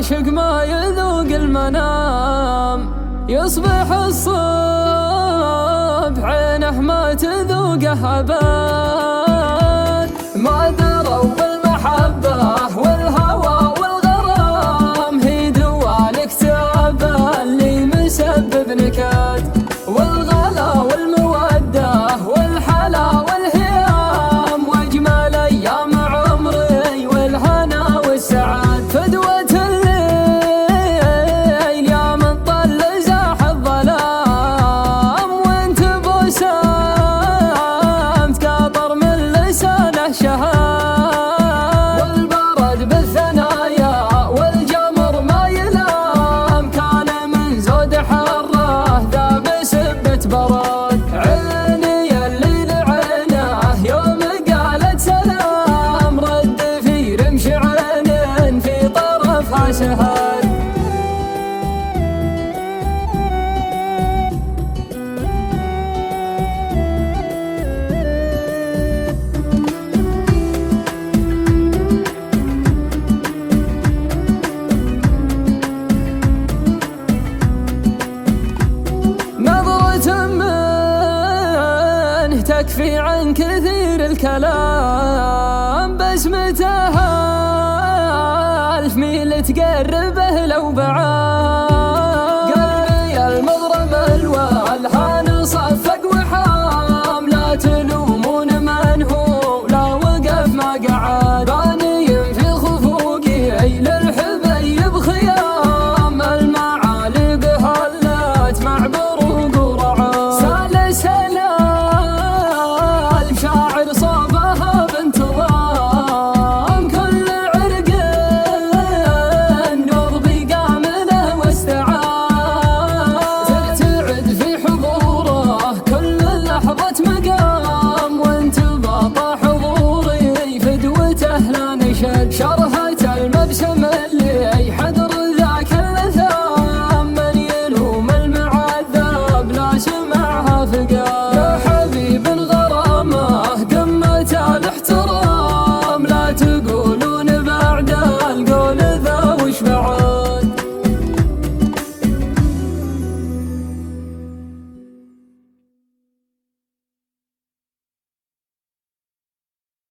عاشق ما يذوق المنام، يصبح الصبح عينه ما تذوقه أبد. ما دروا بالمحبة والهوى والغرام، هي دوا الاكتئاب اللي مسبب نكد، والغلا والمودة والحلا والهيام، واجمل ايام عمري والهنا والسعاد. فدوة الليل يا من طل زاح الظلام، وانت بسامت قاطر من لسانه شهاد، والبرد بالثنايا والجمر ما يلام، كان من زود حره ذا بسبة برد. عيني اللي لعينه يوم قالت سلام، رد في رمش عين في طرفها سهاد. تكفي عن كثير الكلام، بسمتها 1000 ميل تقربه لو بعاد.